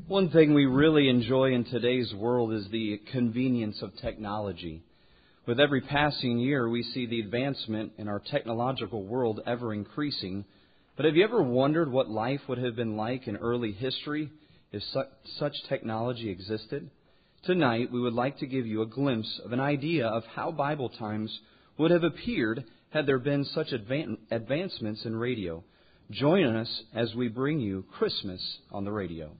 One thing we really enjoy in today's world is the convenience of technology. With every passing year, we see the advancement in our technological world ever increasing. But have you ever wondered what life would have been like in early history if such technology existed? Tonight, we would like to give you a glimpse of an idea of how Bible times would have appeared had there been such advancements in radio. Join us as we bring you Christmas on the Radio.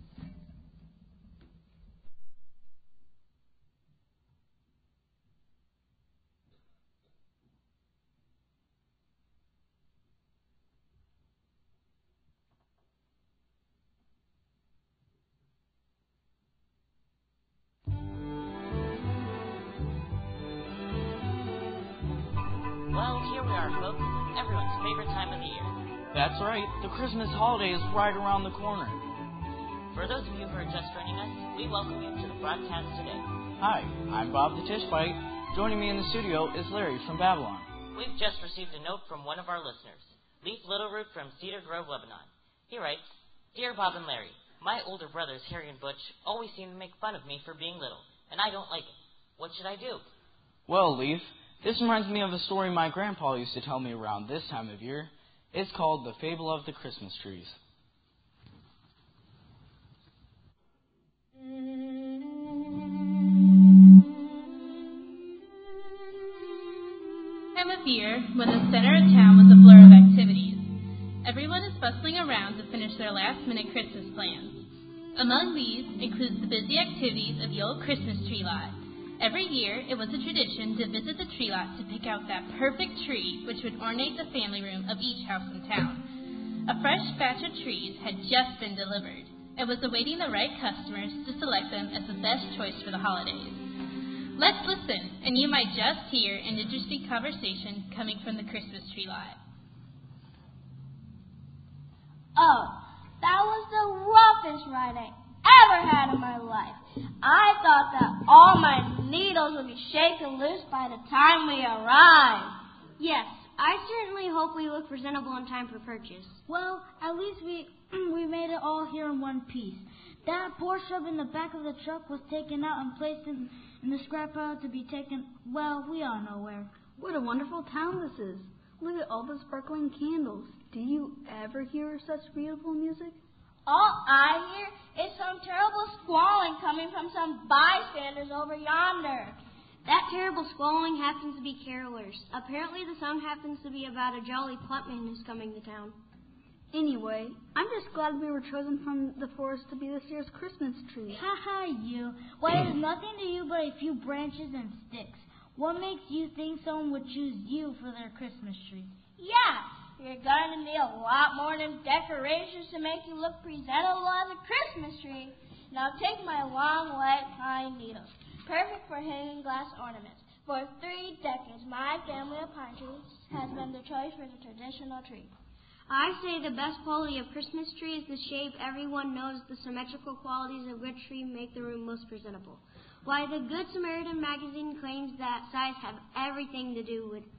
Well, here we are, folks. Everyone's favorite time of the year. That's right. The Christmas holiday is right around the corner. For those of you who are just joining us, we welcome you to the broadcast today. Hi, I'm Bob the Tishbite. Joining me in the studio is Larry from Babylon. We've just received a note from one of our listeners, Leaf Littleroot from Cedar Grove, Lebanon. He writes, Dear Bob and Larry, my older brothers, Harry and Butch, always seem to make fun of me for being little, and I don't like it. What should I do? Well, Leaf, this reminds me of a story my grandpa used to tell me around this time of year. It's called The Fable of the Christmas Trees. Time of year when the center of town was a blur of activities. Everyone is bustling around to finish their last-minute Christmas plans. Among these includes the busy activities of the old Christmas tree lot. Every year, it was a tradition to visit the tree lot to pick out that perfect tree which would ornate the family room of each house in town. A fresh batch of trees had just been delivered. It was awaiting the right customers to select them as the best choice for the holidays. Let's listen, and you might just hear an interesting conversation coming from the Christmas tree lot. Oh, that was the roughest ride I ever had in my life. I thought that all my needles would be shaken loose by the time we arrived. Yes, I certainly hope we look presentable in time for purchase. Well, at least we made it all here in one piece. That poor shrub in the back of the truck was taken out and placed in the scrap pile to be taken, well, we all know where. What a wonderful town this is. Look at all the sparkling candles. Do you ever hear such beautiful music? All I hear is some terrible squalling coming from some bystanders over yonder. That terrible squalling happens to be carolers. Apparently the song happens to be about a jolly plumpman who's coming to town. Anyway, I'm just glad we were chosen from the forest to be this year's Christmas tree. Ha ha, you. Why, there's nothing to you but a few branches and sticks. What makes you think someone would choose you for their Christmas tree? Yeah. You're going to need a lot more than decorations to make you look presentable as a Christmas tree. Now take my long, white pine needles, perfect for hanging glass ornaments. For 3 decades, my family of pine trees has been the choice for the traditional tree. I say the best quality of Christmas tree is the shape. Everyone knows the symmetrical qualities of which tree make the room most presentable. Why, the Good Samaritan magazine claims that size have everything to do with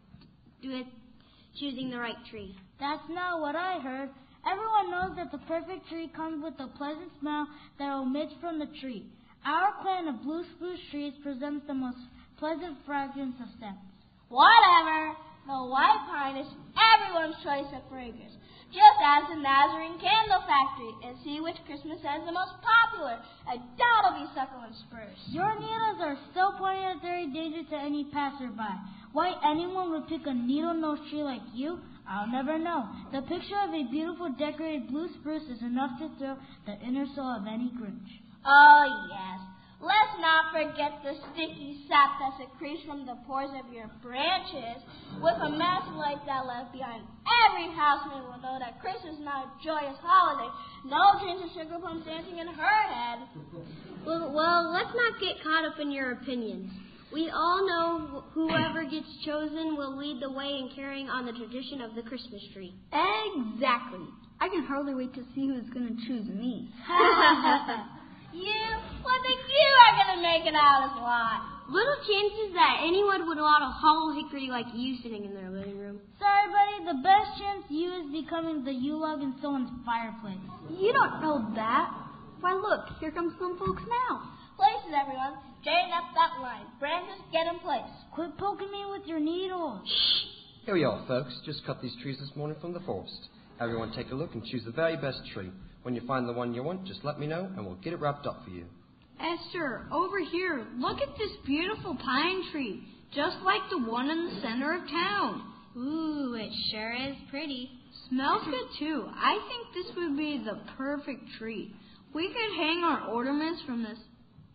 choosing the right tree. That's not what I heard. Everyone knows that the perfect tree comes with a pleasant smell that emits from the tree. Our clan of blue spruce trees presents the most pleasant fragrance of scents. Whatever. The white pine is everyone's choice of fragrance, just as the Nazarene Candle Factory. And see which Christmas is the most popular, and that'll be succulent spruce. Your needles are still planetary danger to any passerby. Why anyone would pick a needle-nosed tree like you, I'll never know. The picture of a beautiful decorated blue spruce is enough to thrill the inner soul of any Grinch. Oh, yes. Let's not forget the sticky sap that secretes from the pores of your branches. With a mass like that left behind, every housemate will know that Christmas is not a joyous holiday. No dreams of sugar plums dancing in her head. Well, let's not get caught up in your opinions. We all know whoever gets chosen will lead the way in carrying on the tradition of the Christmas tree. Exactly. I can hardly wait to see who's going to choose me. You? What think you are going to make it out of lot? Little chances that anyone would want a hollow hickory like you sitting in their living room. Sorry, buddy, the best chance you is becoming the U-log in someone's fireplace. You don't know that. Why, look, here come some folks now. Places, everyone. Chain up that line. Branches, get in place. Quit poking me with your needles. Here we are, folks. Just cut these trees this morning from the forest. Everyone take a look and choose the very best tree. When you find the one you want, just let me know, and we'll get it wrapped up for you. Esther, over here, look at this beautiful pine tree, just like the one in the center of town. Ooh, it sure is pretty. Smells good, too. I think this would be the perfect tree. We could hang our ornaments from this.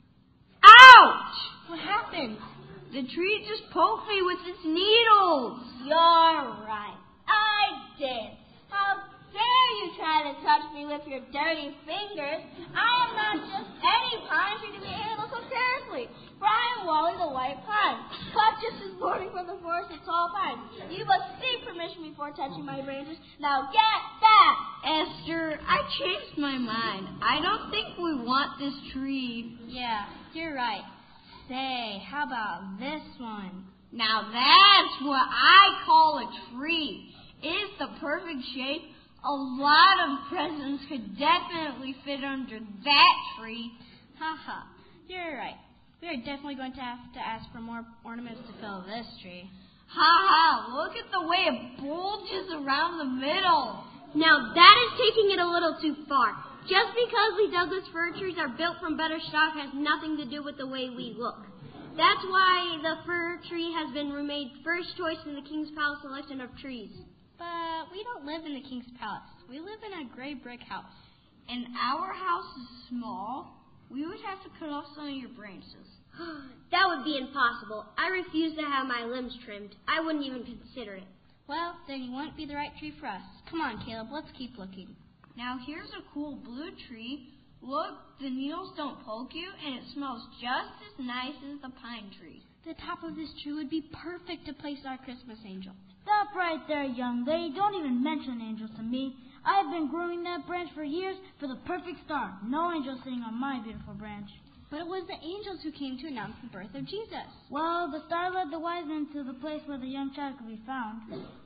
Ouch! What happened? The tree just poked me with its needles. You're right. I did. How dare you try to touch me with your dirty fingers? I am not just any pine tree to be handled so carelessly. For I am Wally the White Pine, cut just this morning from the forest of tall pines. You must seek permission before touching my branches. Now get back! Esther, I changed my mind. I don't think we want this tree. Yeah, you're right. Say, how about this one? Now that's what I call a tree. It's the perfect shape. A lot of presents could definitely fit under that tree. Haha, you're right. We are definitely going to have to ask for more ornaments to fill this tree. Look at the way it bulges around the middle. Now that is taking it a little too far. Just because we Douglas fir trees are built from better stock has nothing to do with the way we look. That's why the fir tree has been made first choice in the King's Palace selection of trees. But we don't live in the King's Palace. We live in a gray brick house. And our house is small. We would have to cut off some of your branches. That would be impossible. I refuse to have my limbs trimmed. I wouldn't even consider it. Well, then you won't be the right tree for us. Come on, Caleb, let's keep looking. Now here's a cool blue tree. Look, the needles don't poke you, and it smells just as nice as the pine tree. The top of this tree would be perfect to place our Christmas angel. Stop right there, young lady. Don't even mention angels to me. I've been grooming that branch for years for the perfect star. No angel sitting on my beautiful branch. But it was the angels who came to announce the birth of Jesus. Well, the star led the wise men to the place where the young child could be found.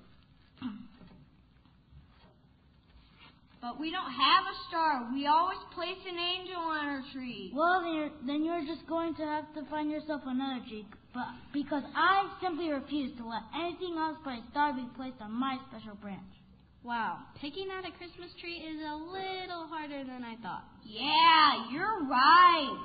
But we don't have a star. We always place an angel on our tree. Well, then you're just going to have to find yourself another tree. But because I simply refuse to let anything else but a star be placed on my special branch. Wow, picking out a Christmas tree is a little harder than I thought. Yeah, you're right.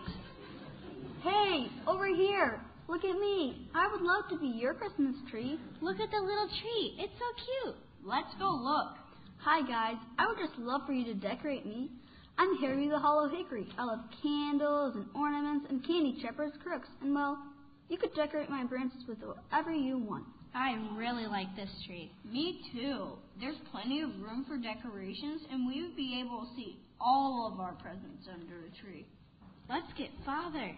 Hey, over here. Look at me. I would love to be your Christmas tree. Look at the little tree. It's so cute. Let's go look. Hi, guys. I would just love for you to decorate me. I'm Harry the Hollow Hickory. I love candles and ornaments and candy shepherd's crooks. And, well, you could decorate my branches with whatever you want. I really like this tree. Me too. There's plenty of room for decorations, and we would be able to see all of our presents under the tree. Let's get Father.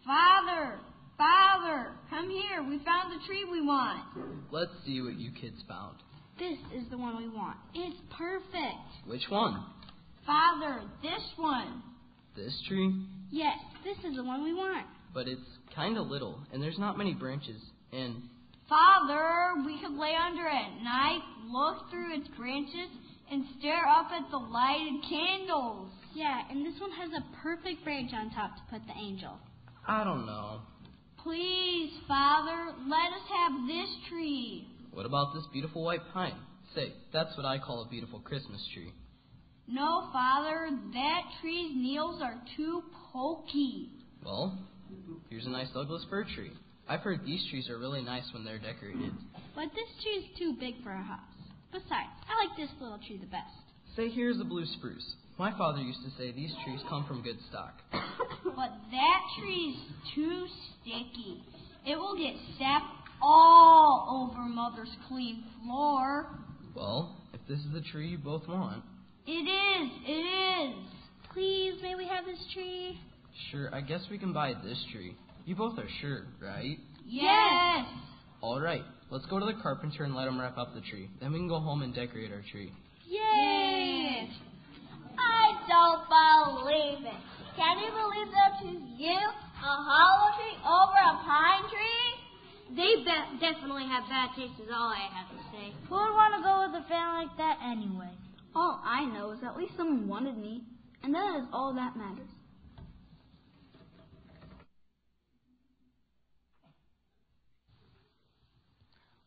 Father, come here. We found the tree we want. Let's see what you kids found. This is the one we want. It's perfect. Which one? Father, this one. This tree? Yes, this is the one we want. But it's kind of little, and there's not many branches, and... Father, we could lay under it at night, look through its branches, and stare up at the lighted candles. Yeah, and this one has a perfect branch on top to put the angel. I don't know. Please, Father, let us have this tree. What about this beautiful white pine? Say, that's what I call a beautiful Christmas tree. No, Father, that tree's needles are too pokey. Well, here's a nice Douglas fir tree. I've heard these trees are really nice when they're decorated. But this tree is too big for our house. Besides, I like this little tree the best. Say, here's a blue spruce. My father used to say these trees come from good stock. But that tree's too sticky. It will get sap all over Mother's clean floor. Well, if this is the tree you both want. It is. Please, may we have this tree? Sure, I guess we can buy this tree. You both are sure, right? Yes. All right, let's go to the carpenter and let him wrap up the tree. Then we can go home and decorate our tree. Yay! I don't believe it. Can you believe they'll choose you, a hollow tree, over a pine tree? They definitely have bad taste is all I have to say. Who would want to go with a family like that anyway? All I know is at least someone wanted me, and that is all that matters.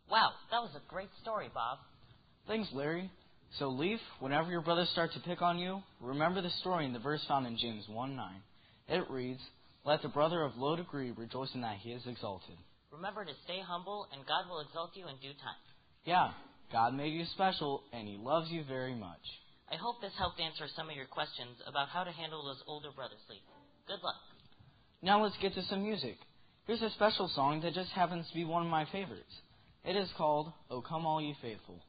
Wow, that was a great story, Bob. Thanks, Larry. So, Leaf, whenever your brothers start to pick on you, remember the story in the verse found in James 1:9. It reads, "Let the brother of low degree rejoice in that he is exalted." Remember to stay humble, and God will exalt you in due time. Yeah, God made you special, and He loves you very much. I hope this helped answer some of your questions about how to handle those older brothers, Leaf. Good luck. Now let's get to some music. Here's a special song that just happens to be one of my favorites. It is called, "O Come All Ye Faithful."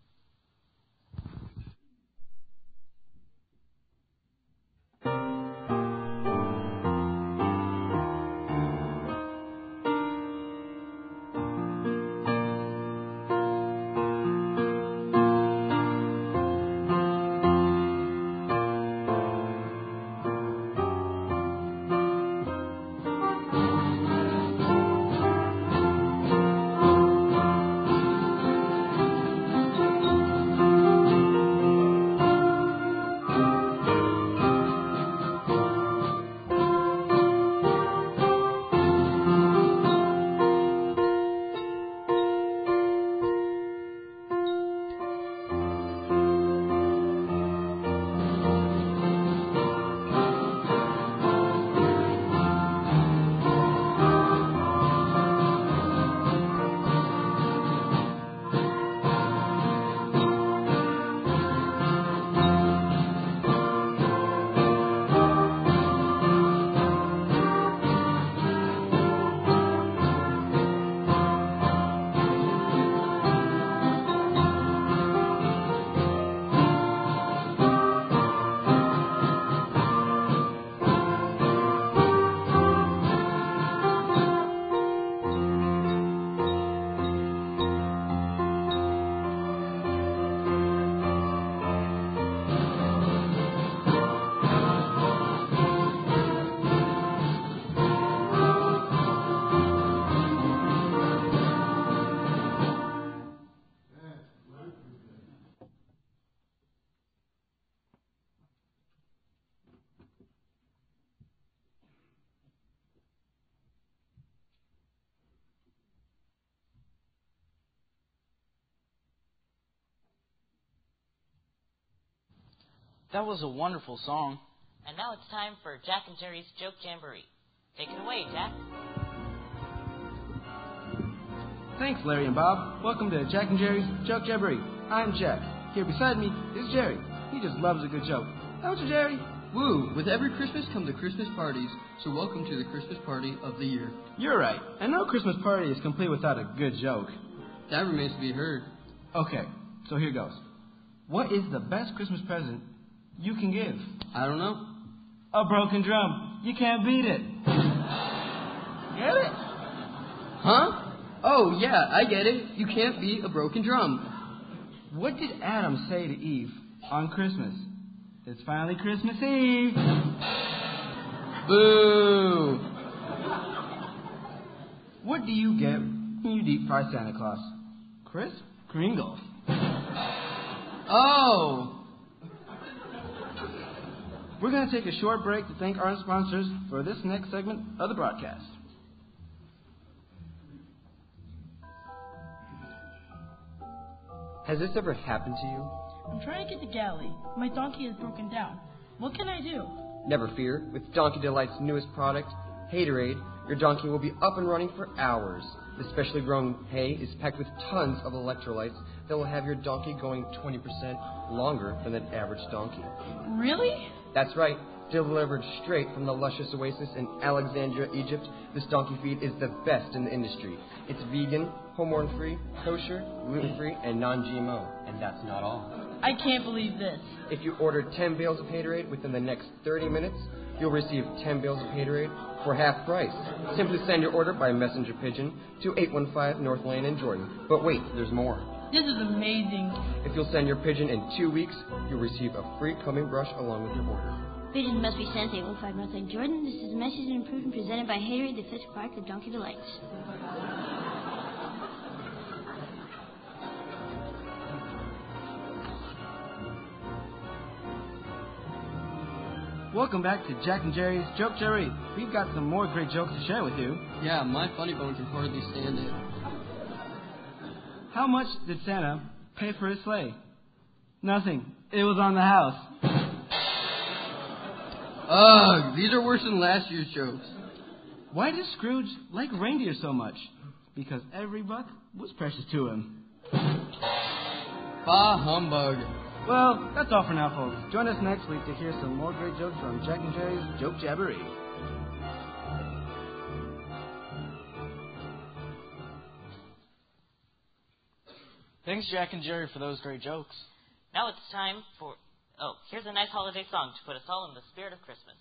That was a wonderful song. And now it's time for Jack and Jerry's Joke Jamboree. Take it away, Jack. Thanks, Larry and Bob. Welcome to Jack and Jerry's Joke Jamboree. I'm Jack. Here beside me is Jerry. He just loves a good joke. Don't you, Jerry? Woo! With every Christmas come the Christmas parties, so welcome to the Christmas party of the year. You're right. And no Christmas party is complete without a good joke. That remains to be heard. Okay, so here goes. What is the best Christmas present you can give? I don't know. A broken drum. You can't beat it. Get it? Huh? Oh, yeah, I get it. You can't beat a broken drum. What did Adam say to Eve on Christmas? It's finally Christmas Eve. Boo! What do you get when you deep fry Santa Claus? Crisp Kringles. Oh! We're going to take a short break to thank our sponsors for this next segment of the broadcast. Has this ever happened to you? I'm trying to get to Galilee. My donkey is broken down. What can I do? Never fear. With Donkey Delight's newest product, Haterade, your donkey will be up and running for hours. The specially grown hay is packed with tons of electrolytes that will have your donkey going 20% longer than an average donkey. Really? That's right. Delivered straight from the luscious oasis in Alexandria, Egypt, this donkey feed is the best in the industry. It's vegan, hormone-free, kosher, gluten-free, and non-GMO. And that's not all. I can't believe this. If you order 10 bales of Haterade within the next 30 minutes, you'll receive 10 bales of Haterade for half price. Simply send your order by messenger pigeon to 815 North Lane in Jordan. But wait, there's more. This is amazing. If you'll send your pigeon in 2 weeks, you'll receive a free combing brush along with your order. Pigeon must be sent to 815 North Lane, Jordan. This is a message and improvement presented by Haterade, the fish product of Donkey Delights. Welcome back to Jack and Jerry's Joke Jerry. We've got some more great jokes to share with you. Yeah, my funny bone can hardly stand it. How much did Santa pay for his sleigh? Nothing. It was on the house. Ugh, these are worse than last year's jokes. Why does Scrooge like reindeer so much? Because every buck was precious to him. Bah humbug. Well, that's all for now, folks. Join us next week to hear some more great jokes from Jack and Jerry's Joke Jabbery. Thanks, Jack and Jerry, for those great jokes. Now it's time for... Oh, here's a nice holiday song to put us all in the spirit of Christmas.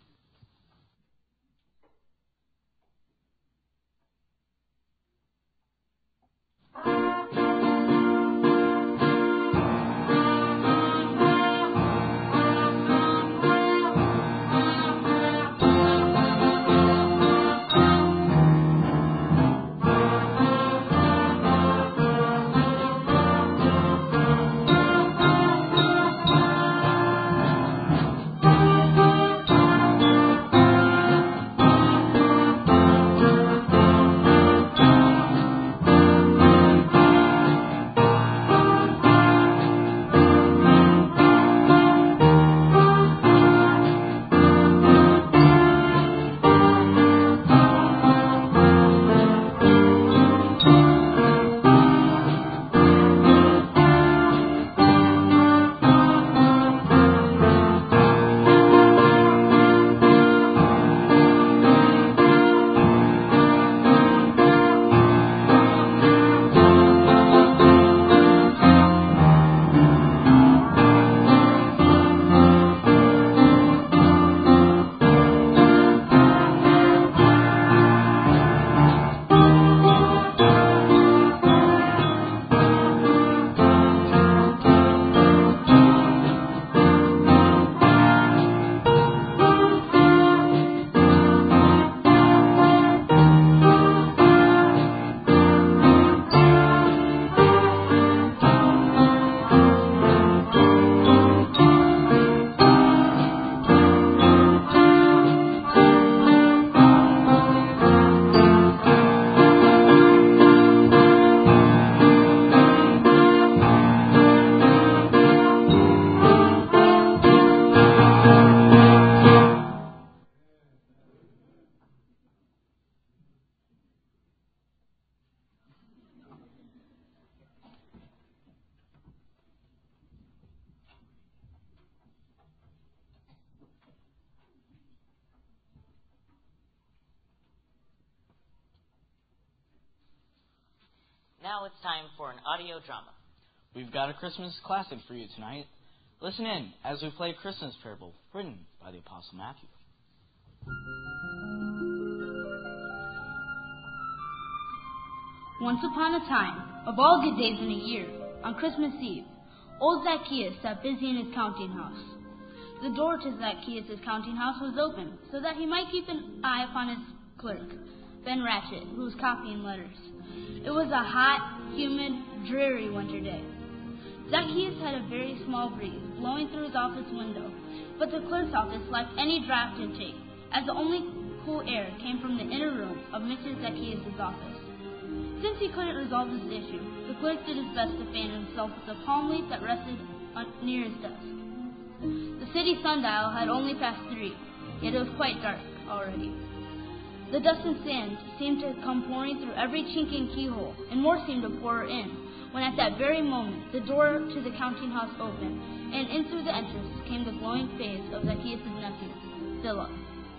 Now it's time for an audio drama. We've got a Christmas classic for you tonight. Listen in as we play Christmas Parable, written by the Apostle Matthew. Once upon a time, of all good days in a year, on Christmas Eve, old Zacchaeus sat busy in his counting house. The door to Zacchaeus' counting house was open, so that he might keep an eye upon his clerk, Ben Ratchett, who was copying letters. It was a hot, humid, dreary winter day. Zacchaeus had a very small breeze blowing through his office window, but the clerk's office lacked any draft intake, as the only cool air came from the inner room of Mr. Zacchaeus' office. Since he couldn't resolve this issue, the clerk did his best to fan himself with a palm leaf that rested near his desk. The city sundial had only passed 3, yet it was quite dark already. The dust and sand seemed to come pouring through every chink and keyhole, and more seemed to pour in, when at that very moment the door to the counting house opened, and in through the entrance came the glowing face of Zacchaeus' nephew, Philip.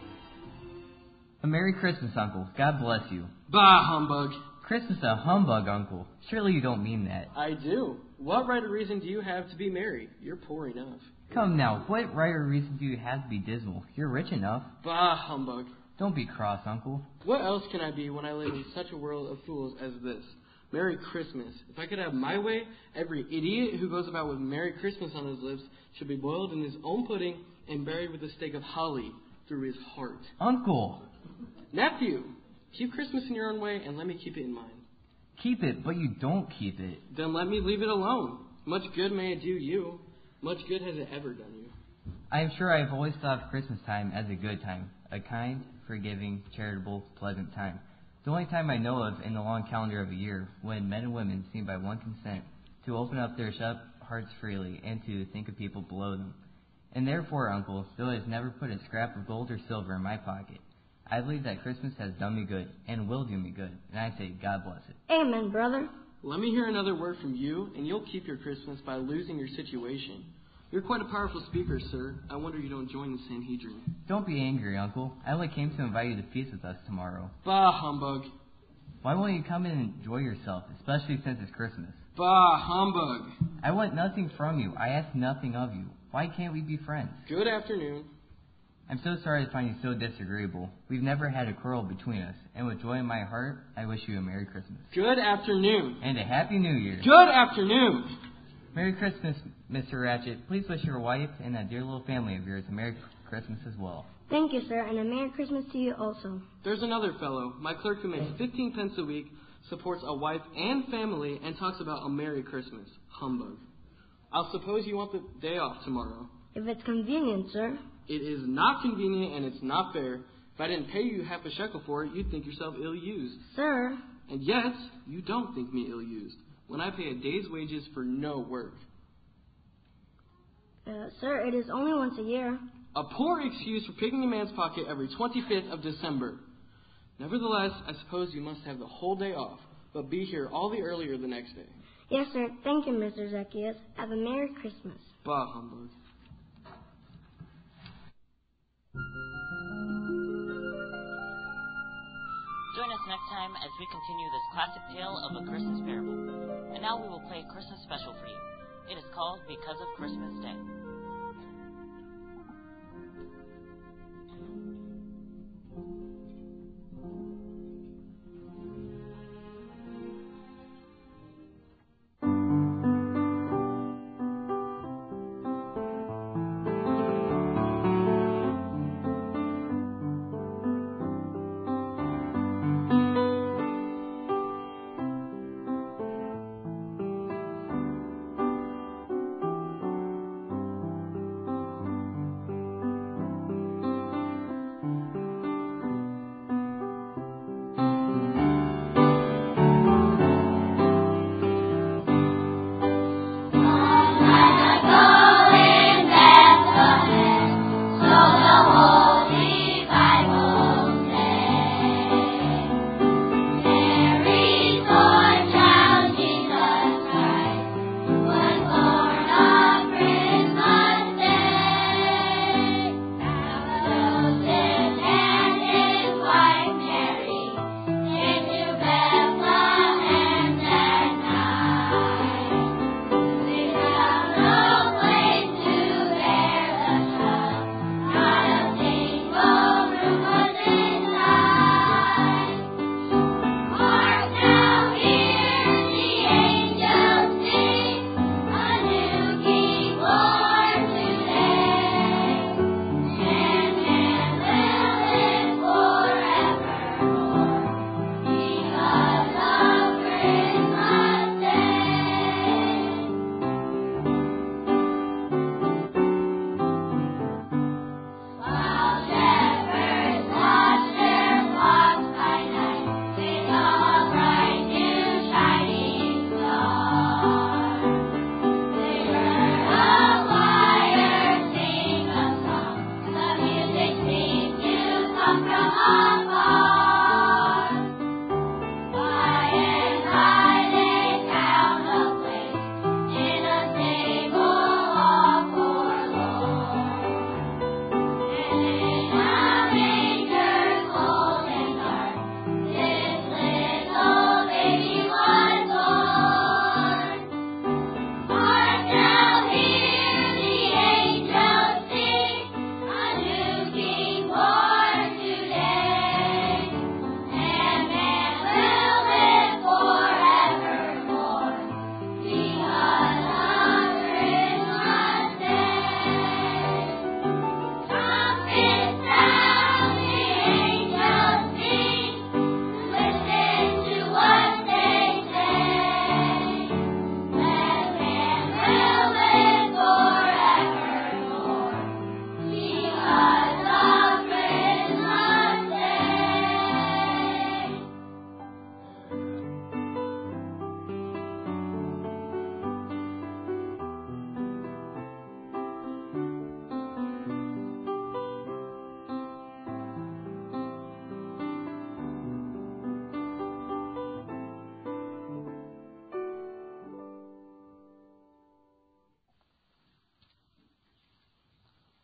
A Merry Christmas, Uncle. God bless you. Bah, humbug. Christmas a humbug, Uncle. Surely you don't mean that. I do. What right or reason do you have to be merry? You're poor enough. Come now, what right or reason do you have to be dismal? You're rich enough. Bah, humbug. Don't be cross, Uncle. What else can I be when I live in such a world of fools as this? Merry Christmas. If I could have my way, every idiot who goes about with Merry Christmas on his lips should be boiled in his own pudding and buried with a stake of holly through his heart. Uncle! Nephew! Keep Christmas in your own way and let me keep it in mine. Keep it, but you don't keep it. Then let me leave it alone. Much good may it do you. Much good has it ever done you. I am sure I have always thought of Christmas time as a good time. A kind, forgiving, charitable, pleasant time. the only time I know of in the long calendar of a year when men and women seem by one consent to open up their shut hearts freely and to think of people below them. And therefore, Uncle, though it has never put a scrap of gold or silver in my pocket, I believe that Christmas has done me good and will do me good, and I say God bless it. Amen, brother. Let me hear another word from you, and you'll keep your Christmas by losing your situation. You're quite a powerful speaker, sir. I wonder you don't join the Sanhedrin. Don't be angry, Uncle. I only came to invite you to feast with us tomorrow. Bah, humbug. Why won't you come and enjoy yourself, especially since it's Christmas? Bah, humbug. I want nothing from you. I ask nothing of you. Why can't we be friends? Good afternoon. I'm so sorry to find you so disagreeable. We've never had a quarrel between us, and with joy in my heart, I wish you a Merry Christmas. Good afternoon. And a Happy New Year. Good afternoon. Merry Christmas, Mr. Ratchet. Please wish your wife and that dear little family of yours a Merry Christmas as well. Thank you, sir, and a Merry Christmas to you also. There's another fellow, my clerk who makes 15 pence a week, supports a wife and family, and talks about a Merry Christmas. Humbug. I'll suppose you want the day off tomorrow. If it's convenient, sir. It is not convenient and it's not fair. If I didn't pay you half a shekel for it, you'd think yourself ill-used. Sir. And yet, you don't think me ill-used when I pay a day's wages for no work. Sir, it is only once a year. A poor excuse for picking a man's pocket every 25th of December. Nevertheless, I suppose you must have the whole day off, but be here all the earlier the next day. Yes, sir. Thank you, Mr. Zacchaeus. Have a Merry Christmas. Bah, humbug. Join us next time as we continue this classic tale of a Christmas parable. And now we will play a Christmas special for you. It is called Because of Christmas Day.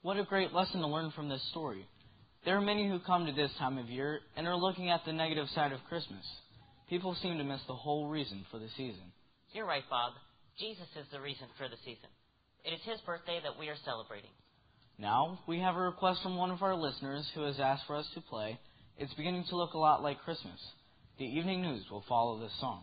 What a great lesson to learn from this story. There are many who come to this time of year and are looking at the negative side of Christmas. People seem to miss the whole reason for the season. You're right, Bob. Jesus is the reason for the season. It is his birthday that we are celebrating. Now, we have a request from one of our listeners who has asked for us to play It's Beginning to Look a Lot Like Christmas. The evening news will follow this song.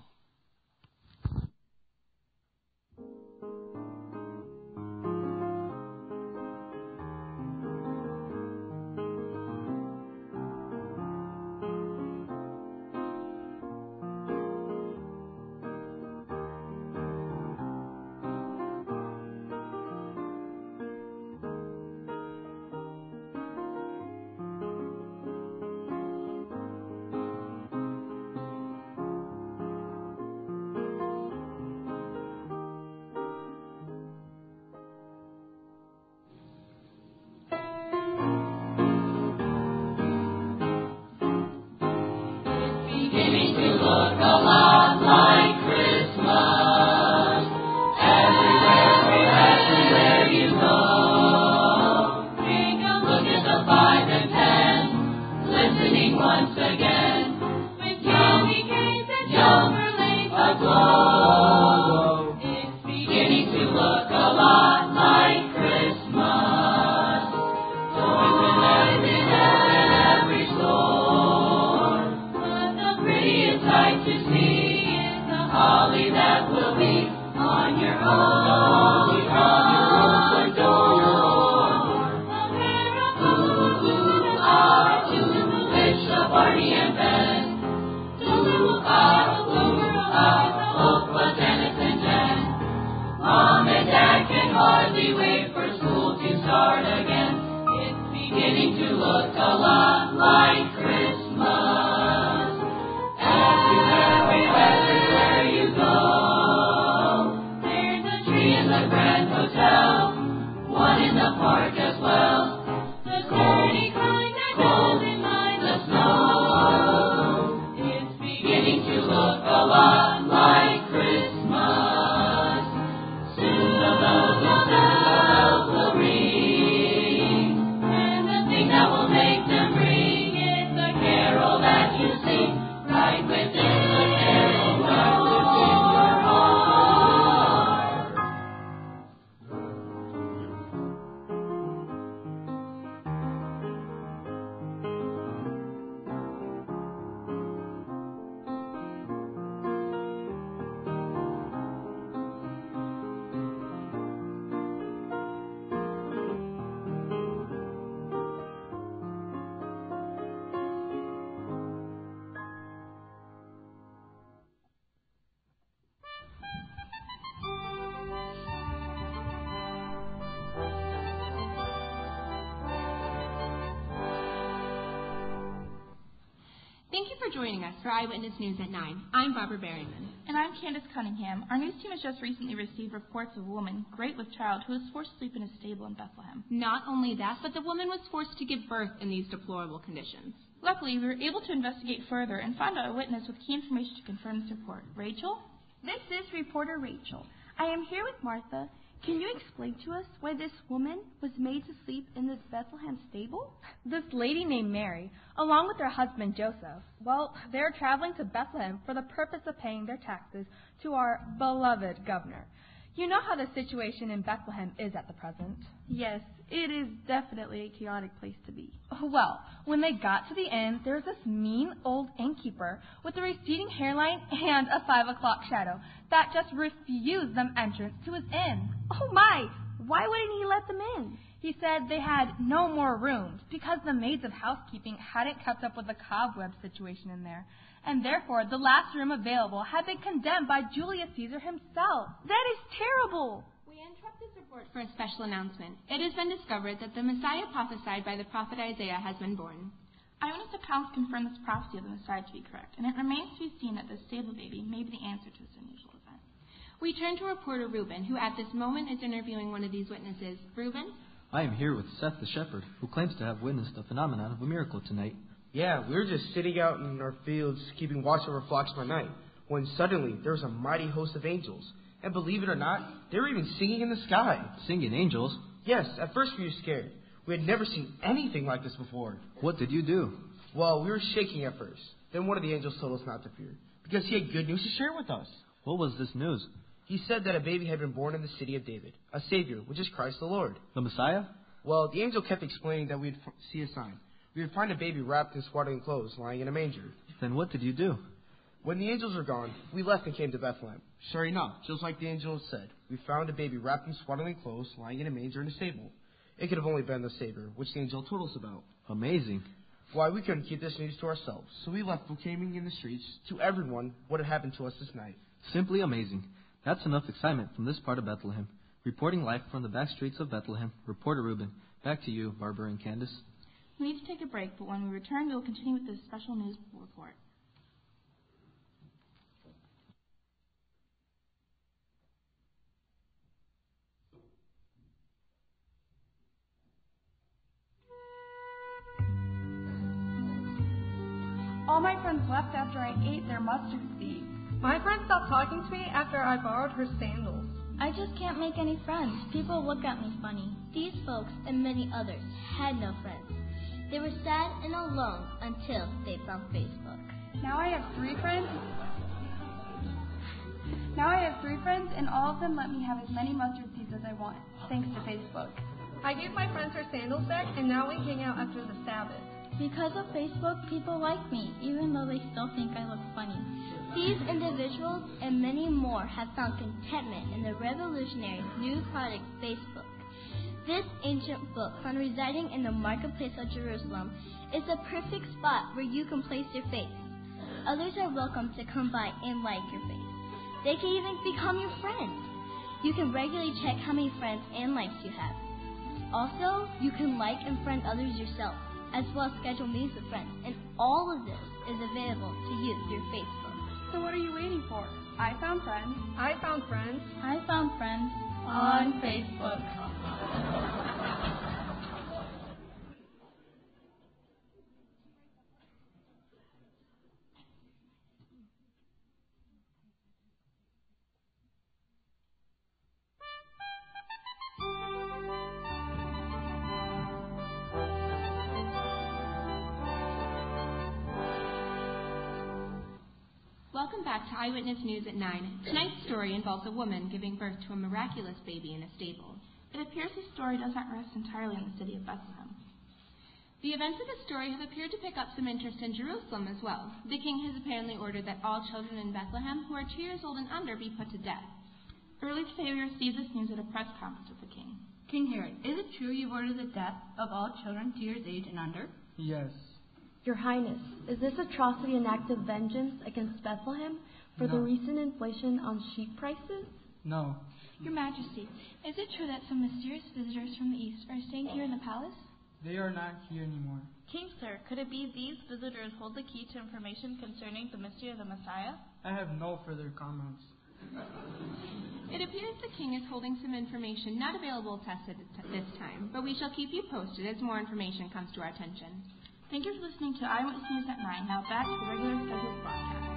Thank you for joining us for Eyewitness News at 9. I'm Barbara Berryman. And I'm Candace Cunningham. Our news team has just recently received reports of a woman, great with child, who was forced to sleep in a stable in Bethlehem. Not only that, but the woman was forced to give birth in these deplorable conditions. Luckily, we were able to investigate further and find out a witness with key information to confirm this report. Rachel? This is reporter Rachel. I am here with Martha. Can you explain to us why this woman was made to sleep in this Bethlehem stable? This lady named Mary, along with her husband Joseph, they're traveling to Bethlehem for the purpose of paying their taxes to our beloved governor. You know how the situation in Bethlehem is at the present. Yes, it is definitely a chaotic place to be. Well, when they got to the inn, there was this mean old innkeeper with a receding hairline and a 5 o'clock shadow that just refused them entrance to his inn. Oh my! Why wouldn't he let them in? He said they had no more rooms because the maids of housekeeping hadn't kept up with the cobweb situation in there, and therefore the last room available had been condemned by Julius Caesar himself. That is terrible! We interrupt this report for a special announcement. It has been discovered that the Messiah prophesied by the prophet Isaiah has been born. Eyewitness accounts confirm this prophecy of the Messiah to be correct, and it remains to be seen that this stable baby may be the answer to this unusual event. We turn to reporter Reuben, who at this moment is interviewing one of these witnesses. Reuben? I am here with Seth the shepherd, who claims to have witnessed the phenomenon of a miracle tonight. Yeah, we were just sitting out in our fields keeping watch over flocks by night, when suddenly there was a mighty host of angels. And believe it or not, they were even singing in the sky. Singing angels? Yes, at first we were scared. We had never seen anything like this before. What did you do? Well, we were shaking at first. Then one of the angels told us not to fear, because he had good news to share with us. What was this news? He said that a baby had been born in the city of David, a Savior, which is Christ the Lord. The Messiah? Well, the angel kept explaining that we'd see a sign. We would find a baby wrapped in swaddling clothes, lying in a manger. Then what did you do? When the angels were gone, we left and came to Bethlehem. Sure enough, just like the angel had said, we found a baby wrapped in swaddling clothes, lying in a manger in a stable. It could have only been the Savior, which the angel told us about. Amazing. Why, we couldn't keep this news to ourselves, so we left proclaiming in the streets to everyone what had happened to us this night. Simply amazing. That's enough excitement from this part of Bethlehem. Reporting live from the back streets of Bethlehem, reporter Ruben. Back to you, Barbara and Candace. We need to take a break, but when we return, we will continue with this special news report. All my friends left after I ate their mustard seed. My friend stopped talking to me after I borrowed her sandals. I just can't make any friends. People look at me funny. These folks and many others had no friends. They were sad and alone until they found Facebook. Now I have three friends, and all of them let me have as many mustard seeds as I want, thanks to Facebook. I gave my friends her sandals back, and now we hang out after the Sabbath. Because of Facebook, people like me, even though they still think I look funny. These individuals and many more have found contentment in the revolutionary new product, Facebook. This ancient book, found residing in the marketplace of Jerusalem, is the perfect spot where you can place your faith. Others are welcome to come by and like your faith. They can even become your friends. You can regularly check how many friends and likes you have. Also, you can like and friend others yourself, as well as schedule meetings with friends, and all of this is available to you through Facebook. So what are you waiting for? I found friends. I found friends. I found friends on Facebook. Welcome back to Eyewitness News at 9. Tonight's story involves a woman giving birth to a miraculous baby in a stable. It appears the story does not rest entirely on the city of Bethlehem. The events of the story have appeared to pick up some interest in Jerusalem as well. The king has apparently ordered that all children in Bethlehem who are 2 years old and under be put to death. Early today we received this news at a press conference with the king. King Herod, is it true you've ordered the death of all children 2 years age and under? Yes. Your Highness, is this atrocity an act of vengeance against Bethlehem for the recent inflation on sheep prices? No. Your Majesty, is it true that some mysterious visitors from the east are staying here in the palace? They are not here anymore. King, sir, could it be these visitors hold the key to information concerning the mystery of the Messiah? I have no further comments. It appears the king is holding some information not available to us at this time, but we shall keep you posted as more information comes to our attention. Thank you for listening to Eyewitness News at 9. Now back to the regular scheduled broadcast.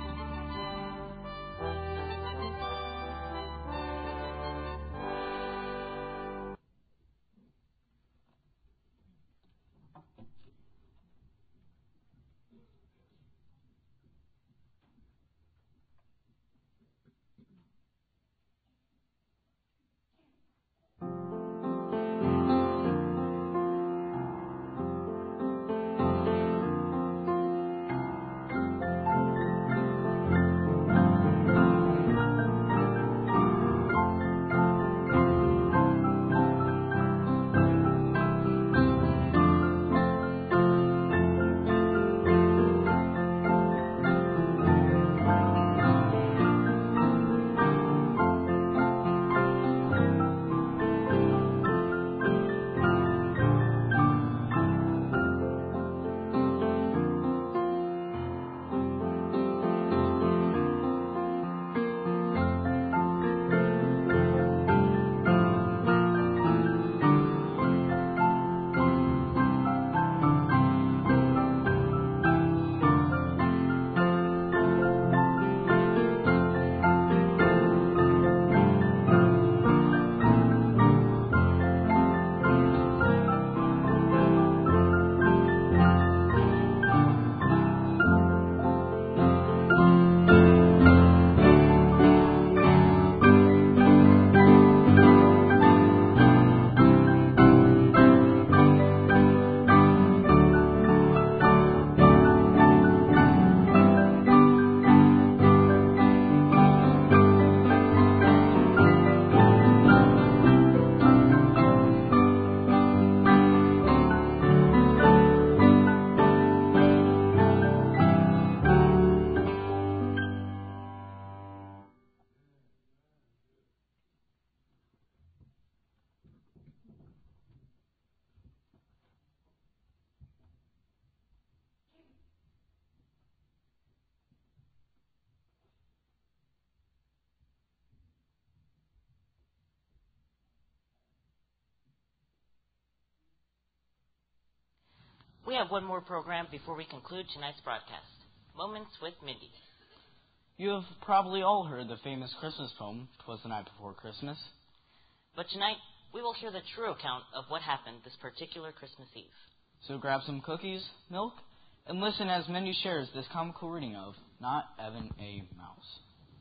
we have one more program before we conclude tonight's broadcast. Moments with Mindy. You have probably all heard the famous Christmas poem, "'Twas the Night Before Christmas." But tonight, we will hear the true account of what happened this particular Christmas Eve. So grab some cookies, milk, and listen as Mindy shares this comical reading of Not Evan A. Mouse.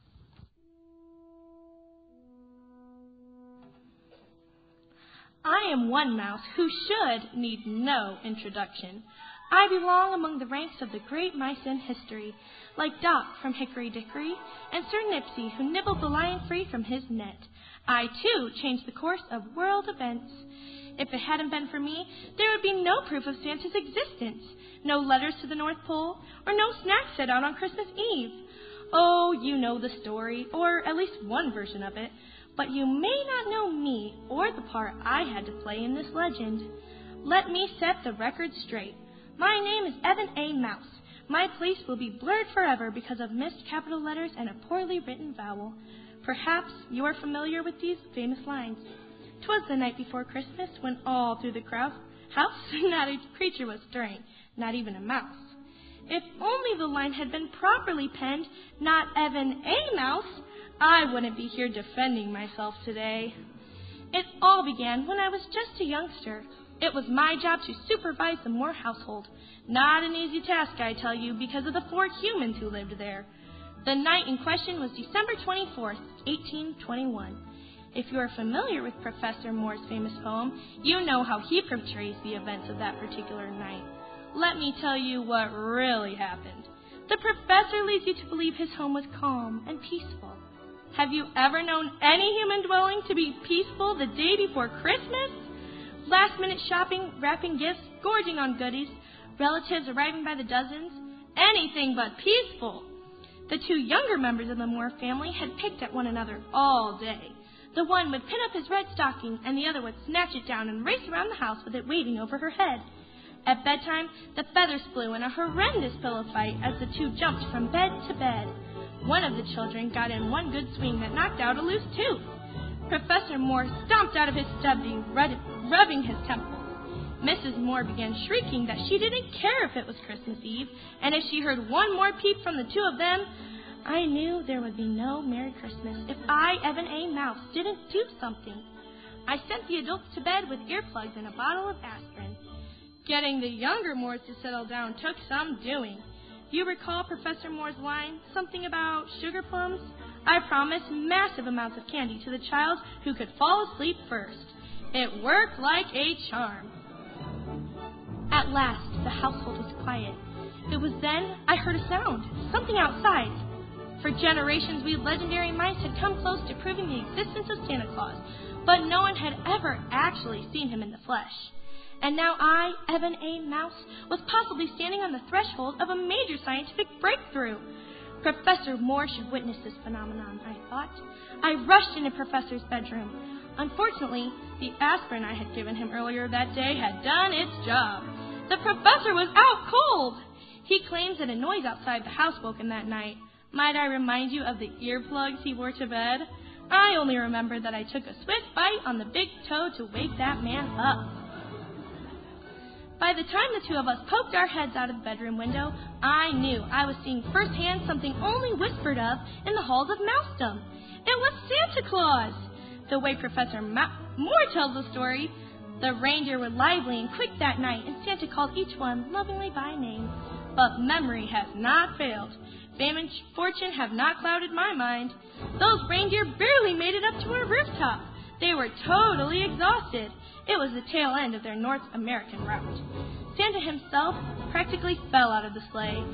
I am one mouse who should need no introduction. I belong among the ranks of the great mice in history, like Doc from Hickory Dickory and Sir Nipsey, who nibbled the lion free from his net. I, too, changed the course of world events. If it hadn't been for me, there would be no proof of Santa's existence, no letters to the North Pole, or no snacks set out on Christmas Eve. Oh, you know the story, or at least one version of it, but you may not know me or the part I had to play in this legend. Let me set the record straight. My name is Evan A. Mouse. My place will be blurred forever because of missed capital letters and a poorly written vowel. Perhaps you are familiar with these famous lines. 'Twas the night before Christmas when all through the house not a creature was stirring, not even a mouse. If only the line had been properly penned, not Evan A. Mouse, I wouldn't be here defending myself today. It all began when I was just a youngster. It was my job to supervise the Moore household. Not an easy task, I tell you, because of the 4 humans who lived there. The night in question was December 24th, 1821. If you are familiar with Professor Moore's famous poem, you know how he portrays the events of that particular night. Let me tell you what really happened. The professor leads you to believe his home was calm and peaceful. Have you ever known any human dwelling to be peaceful the day before Christmas? Last-minute shopping, wrapping gifts, gorging on goodies, relatives arriving by the dozens, anything but peaceful. The 2 younger members of the Moore family had picked at one another all day. The one would pin up his red stocking, and the other would snatch it down and race around the house with it waving over her head. At bedtime, the feathers flew in a horrendous pillow fight as the 2 jumped from bed to bed. One of the children got in one good swing that knocked out a loose tooth. Professor Moore stomped out of his study, rubbing his temples. Mrs. Moore began shrieking that she didn't care if it was Christmas Eve, and if she heard one more peep from the 2 of them, I knew there would be no Merry Christmas if I, Evan A. Mouse, didn't do something. I sent the adults to bed with earplugs and a bottle of aspirin. Getting the younger Moores to settle down took some doing. Do you recall Professor Moore's line, something about sugar plums? I promised massive amounts of candy to the child who could fall asleep first. It worked like a charm. At last, the household was quiet. It was then I heard a sound, something outside. For generations, we legendary mice had come close to proving the existence of Santa Claus, but no one had ever actually seen him in the flesh. And now I, Evan A. Mouse, was possibly standing on the threshold of a major scientific breakthrough. Professor Moore should witness this phenomenon, I thought. I rushed into Professor's bedroom. Unfortunately, the aspirin I had given him earlier that day had done its job. The professor was out cold. He claims that a noise outside the house woke him that night. Might I remind you of the earplugs he wore to bed? I only remember that I took a swift bite on the big toe to wake that man up. By the time the 2 of us poked our heads out of the bedroom window, I knew I was seeing firsthand something only whispered of in the halls of Mousedom. It was Santa Claus. The way Professor Moore tells the story, the reindeer were lively and quick that night, and Santa called each one lovingly by name. But memory has not failed. Fame and fortune have not clouded my mind. Those reindeer barely made it up to our rooftop. They were totally exhausted. It was the tail end of their North American route. Santa himself practically fell out of the sleigh.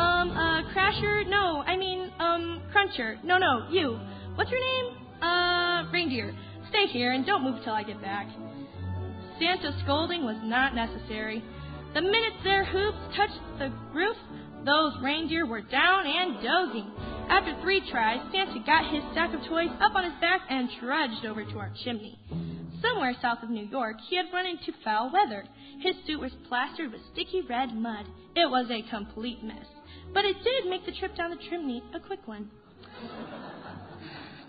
Cruncher. No, you. What's your name? Reindeer. Stay here and don't move till I get back. Santa's scolding was not necessary. The minute their hooves touched the roof, those reindeer were down and dozing. After 3 tries, Santa got his sack of toys up on his back and trudged over to our chimney. Somewhere south of New York, he had run into foul weather. His suit was plastered with sticky red mud. It was a complete mess. But it did make the trip down the chimney a quick one.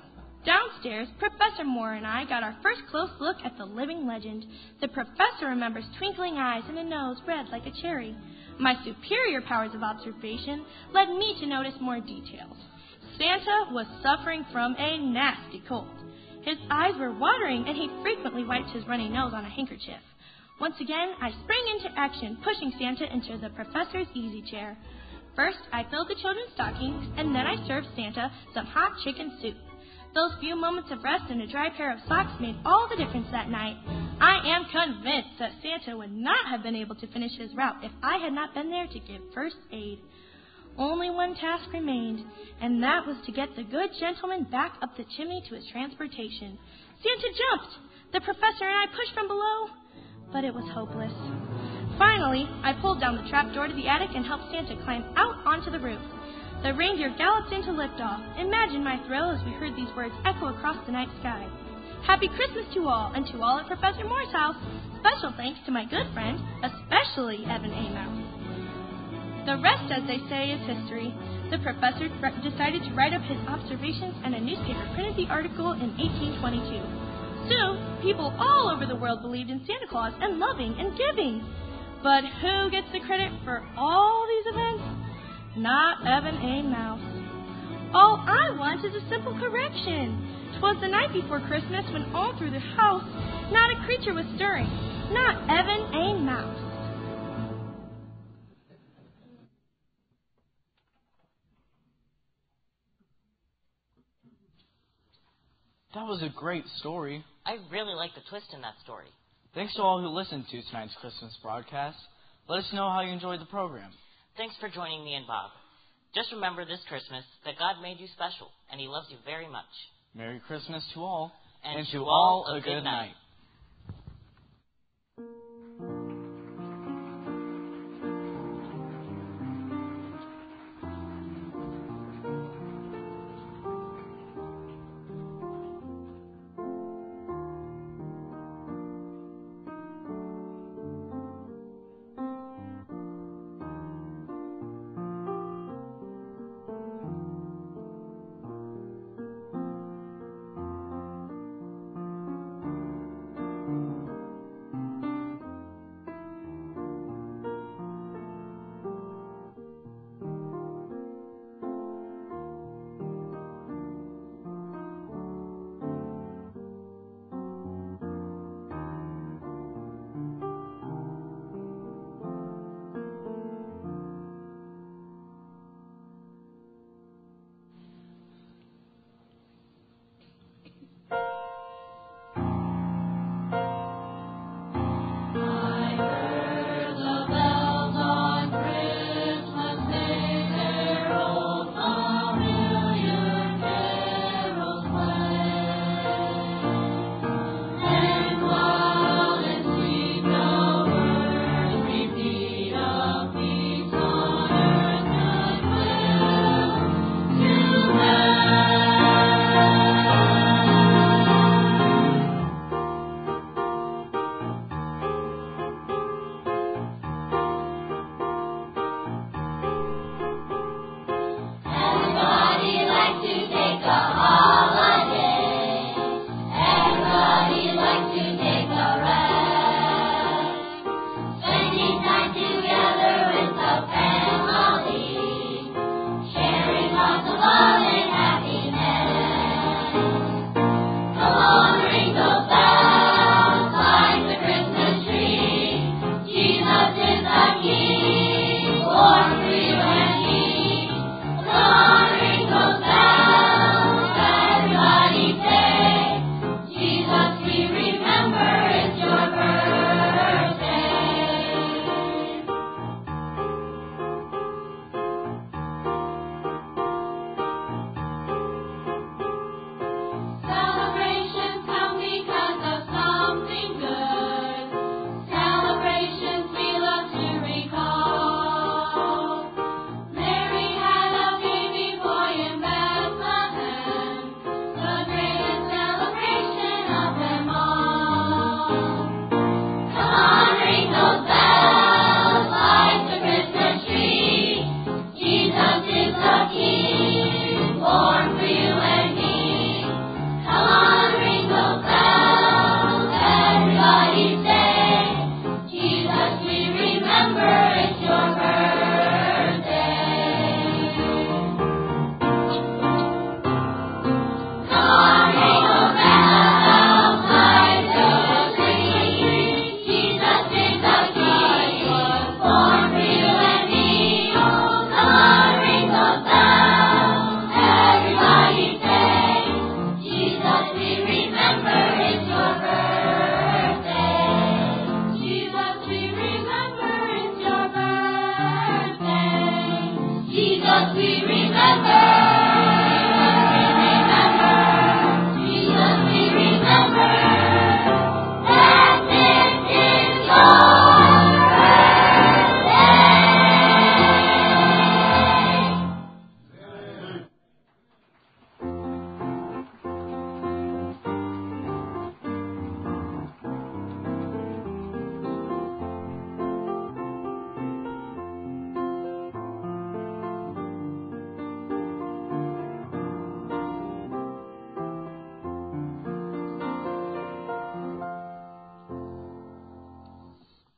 Downstairs, Professor Moore and I got our first close look at the living legend. The professor remembers twinkling eyes and a nose red like a cherry. My superior powers of observation led me to notice more details. Santa was suffering from a nasty cold. His eyes were watering, and he frequently wiped his runny nose on a handkerchief. Once again, I sprang into action, pushing Santa into the professor's easy chair. First, I filled the children's stockings, and then I served Santa some hot chicken soup. Those few moments of rest and a dry pair of socks made all the difference that night. I am convinced that Santa would not have been able to finish his route if I had not been there to give first aid. Only one task remained, and that was to get the good gentleman back up the chimney to his transportation. Santa jumped. The professor and I pushed from below, but it was hopeless. Finally, I pulled down the trap door to the attic and helped Santa climb out onto the roof. The reindeer galloped into liftoff. Imagine my thrill as we heard these words echo across the night sky. Happy Christmas to all, and to all at Professor Moore's house. Special thanks to my good friend, especially Evan A. Mouse. The rest, as they say, is history. The professor decided to write up his observations, and a newspaper printed the article in 1822. Soon, people all over the world believed in Santa Claus and loving and giving. But who gets the credit for all these events? Not Evan A. Mouse. All I want is a simple correction. 'Twas the night before Christmas when all through the house not a creature was stirring. Not Evan A. Mouse. That was a great story. I really like the twist in that story. Thanks to all who listened to tonight's Christmas broadcast. Let us know how you enjoyed the program. Thanks for joining me and Bob. Just remember this Christmas that God made you special, and He loves you very much. Merry Christmas to all, and to all a good night.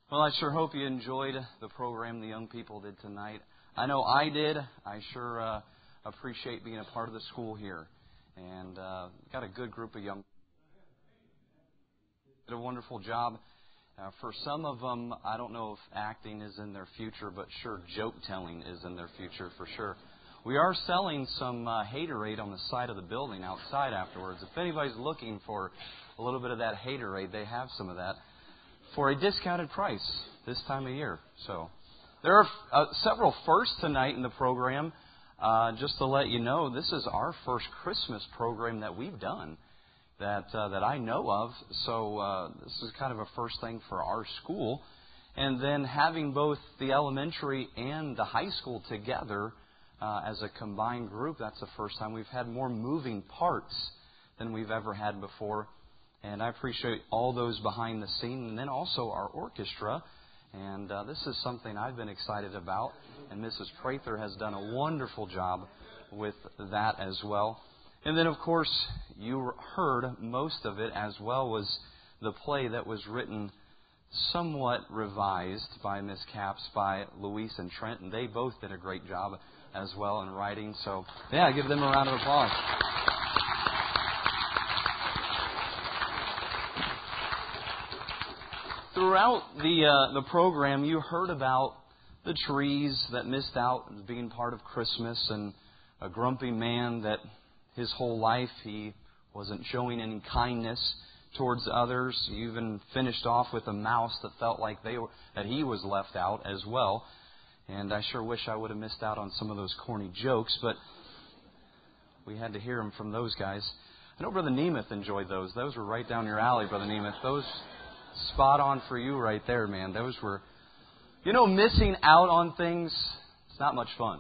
Well, I sure hope you enjoyed the program the young people did tonight. I know I did. I sure appreciate being a part of the school here. And got a good group of young people. Did a wonderful job. For some of them, I don't know if acting is in their future, but sure, joke telling is in their future for sure. We are selling some Haterade on the side of the building outside afterwards. If anybody's looking for a little bit of that Haterade, they have some of that for a discounted price this time of year. So there are several firsts tonight in the program. Just to let you know, this is our first Christmas program that we've done that I know of. So this is kind of a first thing for our school. And then having both the elementary and the high school together as a combined group, that's the first time. We've had more moving parts than we've ever had before. And I appreciate all those behind the scene. And then also our orchestra. And this is something I've been excited about. And Mrs. Prather has done a wonderful job with that as well. And then, of course, you heard most of it as well was the play that was written somewhat revised by Miss Capps, by Louise and Trent. And they both did a great job as well in writing. So, yeah, give them a round of applause. Throughout the program, you heard about the trees that missed out being part of Christmas, and a grumpy man that his whole life he wasn't showing any kindness towards others. You even finished off with a mouse that felt like that he was left out as well. And I sure wish I would have missed out on some of those corny jokes, but we had to hear them from those guys. I know Brother Nemeth enjoyed those. Those were right down your alley, Brother Nemeth. Those spot on for you right there, man. Those were, missing out on things, it's not much fun.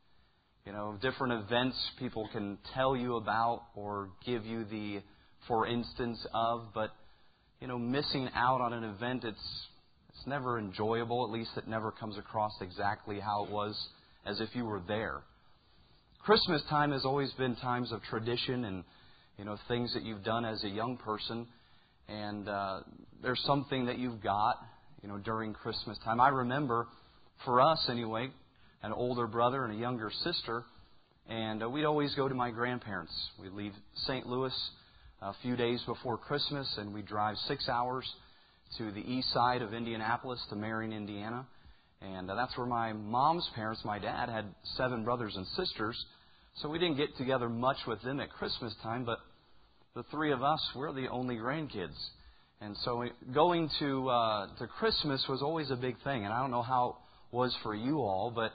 Different events people can tell you about or give you the for instance of, but, missing out on an event, it's never enjoyable. At least it never comes across exactly how it was as if you were there. Christmas time has always been times of tradition and, things that you've done as a young person. And there's something that you've got, during Christmas time. I remember, for us anyway, an older brother and a younger sister, and we'd always go to my grandparents. We'd leave St. Louis a few days before Christmas, and we'd drive 6 hours to the east side of Indianapolis to Marion, Indiana. And that's where my mom's parents, my dad, had 7 brothers and sisters. So we didn't get together much with them at Christmas time, but the 3 of us, we're the only grandkids. And so going to Christmas was always a big thing. And I don't know how it was for you all, but,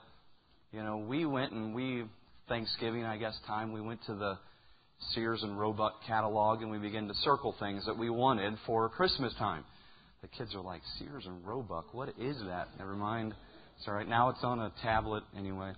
we went and Thanksgiving, I guess, time, we went to the Sears and Roebuck catalog and we began to circle things that we wanted for Christmas time. The kids are like, Sears and Roebuck, what is that? Never mind. It's all right. Now it's on a tablet anyway.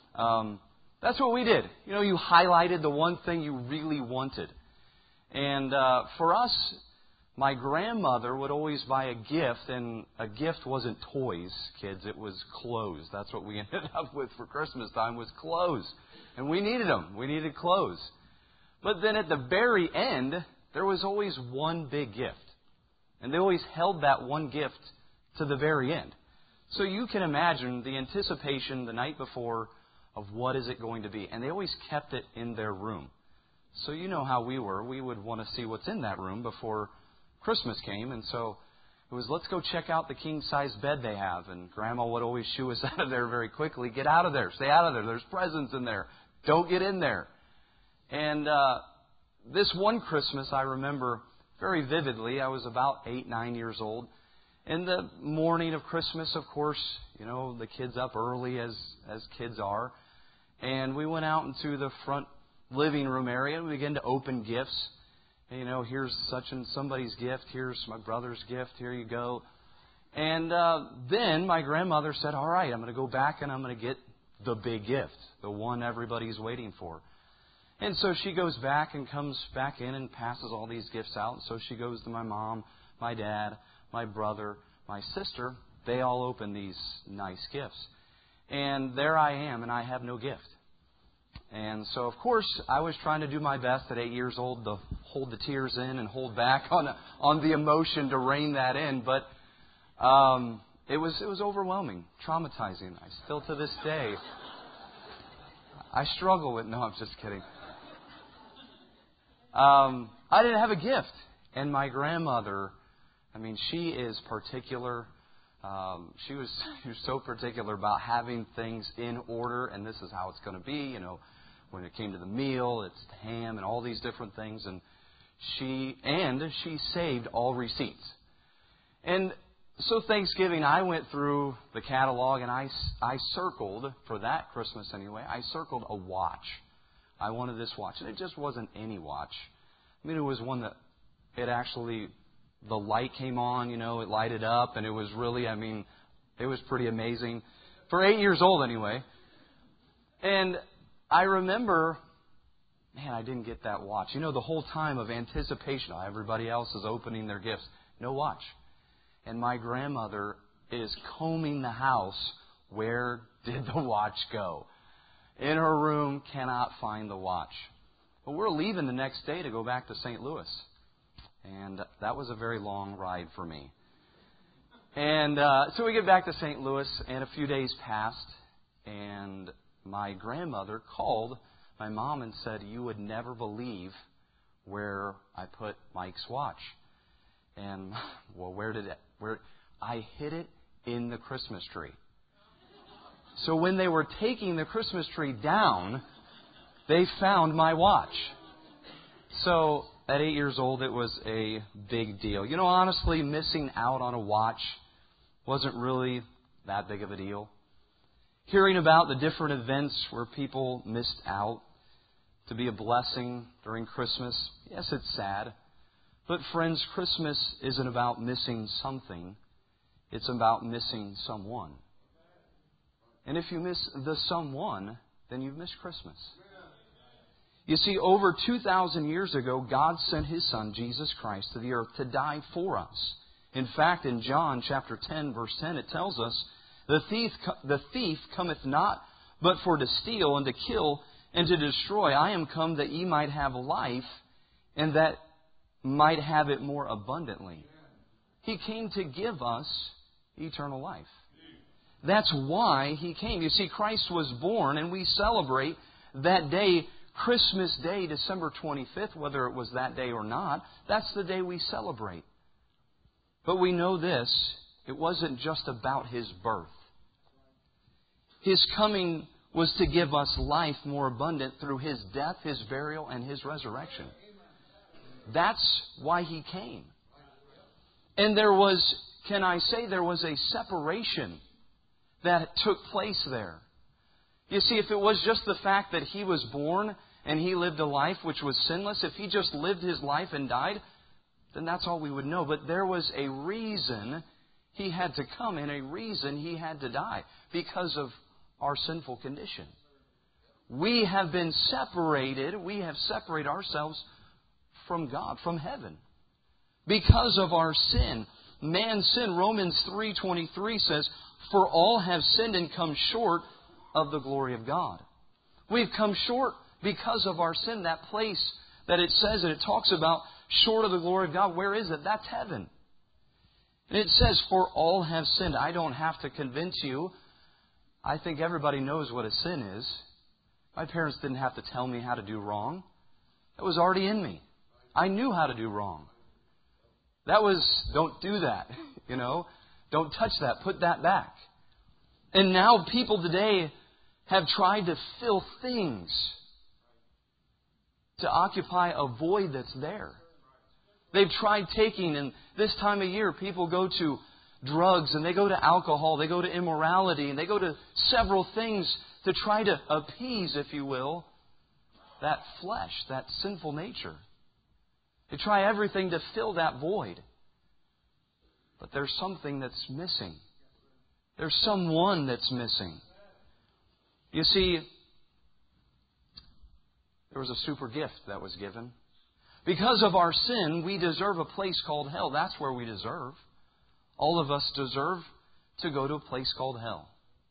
That's what we did. You highlighted the one thing you really wanted. And for us, my grandmother would always buy a gift, and a gift wasn't toys, kids. It was clothes. That's what we ended up with for Christmas time, was clothes. And we needed them. We needed clothes. But then at the very end, there was always one big gift. And they always held that one gift to the very end. So you can imagine the anticipation the night before of what is it going to be. And they always kept it in their room. So you know how we were. We would want to see what's in that room before Christmas came. And so it was, let's go check out the king-size bed they have. And Grandma would always shoo us out of there very quickly. Get out of there. Stay out of there. There's presents in there. Don't get in there. And this one Christmas, I remember very vividly. I was about 8, 9 years old. In the morning of Christmas, of course, the kids up early as kids are. And we went out into the front living room area and we began to open gifts. And, here's such and somebody's gift. Here's my brother's gift. Here you go. And then my grandmother said, all right, I'm going to go back and I'm going to get the big gift, the one everybody's waiting for. And so she goes back and comes back in and passes all these gifts out. So she goes to my mom, my dad, my brother, my sister. They all open these nice gifts. And there I am, and I have no gift. And so, of course, I was trying to do my best at 8 years old to hold the tears in and hold back on the emotion to rein that in. But It was overwhelming, traumatizing. I still to this day, I struggle with. No, I'm just kidding. I didn't have a gift, and my grandmother, I mean, she is particular. She was so particular about having things in order, and this is how it's going to be. You know, when it came to the meal, it's the ham and all these different things, and she saved all receipts. And so Thanksgiving, I went through the catalog, and I circled, for that Christmas anyway, I circled a watch. I wanted this watch, and it just wasn't any watch. I mean, it was one that it actually, the light came on, you know, it lighted up, and it was really, I mean, it was pretty amazing. For 8 years old anyway. And I remember, man, I didn't get that watch. You know, the whole time of anticipation, everybody else is opening their gifts. No watch. And my grandmother is combing the house. Where did the watch go? In her room, cannot find the watch. But we're leaving the next day to go back to St. Louis. And that was a very long ride for me. And so we get back to St. Louis, and a few days passed, and my grandmother called my mom and said, "You would never believe where I put Mike's watch." And, well, where I hid it in the Christmas tree. So when they were taking the Christmas tree down, they found my watch. So at 8 years old, it was a big deal. You know, honestly, missing out on a watch wasn't really that big of a deal. Hearing about the different events where people missed out to be a blessing during Christmas, yes, it's sad. But friends, Christmas isn't about missing something. It's about missing someone. And if you miss the someone, then you've missed Christmas. You see, over 2,000 years ago, God sent His Son, Jesus Christ, to the earth to die for us. In fact, in John chapter 10, verse 10, it tells us, the thief cometh not, but for to steal and to kill and to destroy. I am come that ye might have life, and that might have it more abundantly. He came to give us eternal life. That's why He came. You see, Christ was born, and we celebrate that day, Christmas Day, December 25th, whether it was that day or not. That's the day we celebrate. But we know this, it wasn't just about His birth. His coming was to give us life more abundant through His death, His burial, and His resurrection. That's why He came. And there was, can I say, there was a separation that took place there. You see, if it was just the fact that He was born and He lived a life which was sinless, if He just lived His life and died, then that's all we would know. But there was a reason He had to come and a reason He had to die, because of our sinful condition. We have been separated. We have separated ourselves from God, from heaven, because of our sin. Man's sin, Romans 3:23 says, "For all have sinned and come short of the glory of God." We've come short because of our sin. That place that it says and it talks about short of the glory of God, where is it? That's heaven. And it says, "For all have sinned." I don't have to convince you. I think everybody knows what a sin is. My parents didn't have to tell me how to do wrong. It was already in me. I knew how to do wrong. That was, don't do that. You know, don't touch that. Put that back. And now people today have tried to fill things to occupy a void that's there. They've tried taking, and this time of year, people go to drugs, and they go to alcohol, they go to immorality, and they go to several things to try to appease, if you will, that flesh, that sinful nature. They try everything to fill that void. But there's something that's missing. There's someone that's missing. You see, there was a super gift that was given. Because of our sin, we deserve a place called hell. That's where we deserve. All of us deserve to go to a place called hell.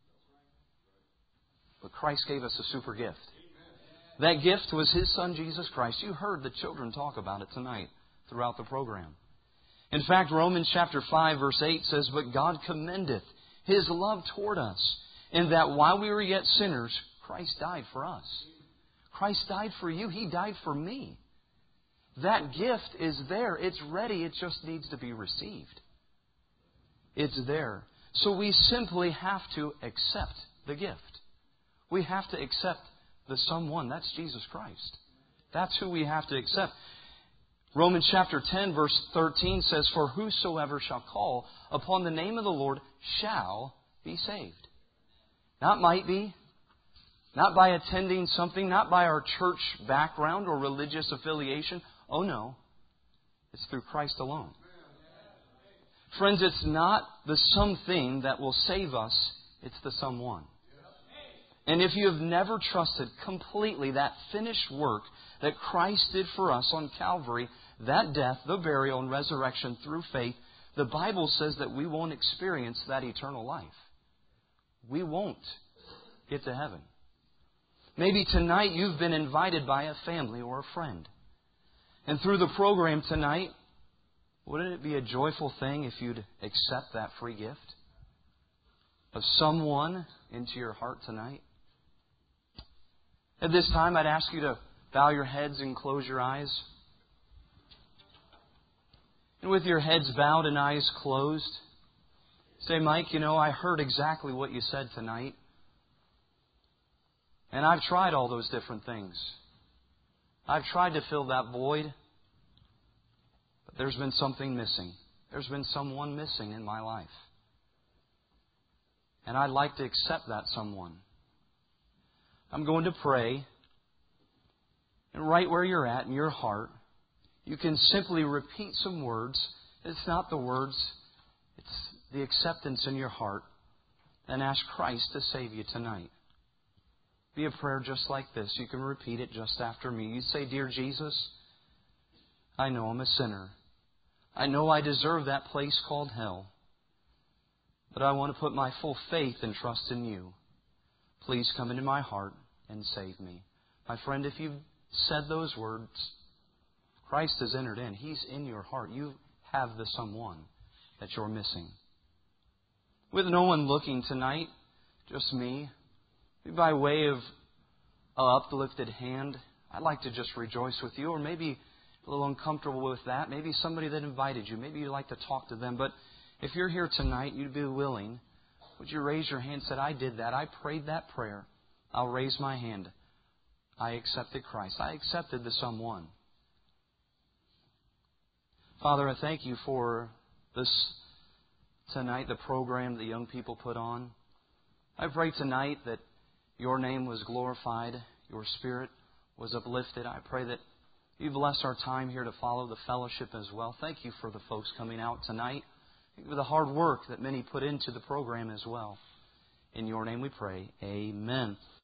But Christ gave us a super gift. That gift was His Son, Jesus Christ. You heard the children talk about it tonight throughout the program. In fact, Romans chapter 5, verse 8 says, "But God commendeth His love toward us, in that while we were yet sinners, Christ died for us." Christ died for you. He died for me. That gift is there. It's ready. It just needs to be received. It's there. So we simply have to accept the gift. We have to accept the someone. That's Jesus Christ. That's who we have to accept. Romans chapter 10, verse 13 says, "For whosoever shall call upon the name of the Lord shall be saved." Not might be, not by attending something, not by our church background or religious affiliation. Oh no, it's through Christ alone. Friends, it's not the something that will save us, it's the someone. And if you have never trusted completely that finished work that Christ did for us on Calvary, that death, the burial, and resurrection through faith, the Bible says that we won't experience that eternal life. We won't get to heaven. Maybe tonight you've been invited by a family or a friend. And through the program tonight, wouldn't it be a joyful thing if you'd accept that free gift of someone into your heart tonight? At this time, I'd ask you to bow your heads and close your eyes. And with your heads bowed and eyes closed, say, "Mike, I heard exactly what you said tonight. And I've tried all those different things. I've tried to fill that void. But there's been something missing. There's been someone missing in my life. And I'd like to accept that someone." I'm going to pray. And right where you're at in your heart, you can simply repeat some words. It's not the words, it's the acceptance in your heart. And ask Christ to save you tonight. Be a prayer just like this. You can repeat it just after me. You say, "Dear Jesus, I know I'm a sinner. I know I deserve that place called hell. But I want to put my full faith and trust in you. Please come into my heart and save me." My friend, if you've said those words, Christ has entered in. He's in your heart. You have the someone that you're missing. With no one looking tonight, just me, by way of an uplifted hand, I'd like to just rejoice with you. Or maybe a little uncomfortable with that. Maybe somebody that invited you. Maybe you'd like to talk to them. But if you're here tonight, you'd be willing, would you raise your hand and say, "I did that. I prayed that prayer." I'll raise my hand. I accepted Christ. I accepted the someone. Father, I thank you for this tonight, the program the young people put on. I pray tonight that your name was glorified, your spirit was uplifted. I pray that you bless our time here to follow the fellowship as well. Thank you for the folks coming out tonight. Thank you for the hard work that many put into the program as well. In your name we pray. Amen.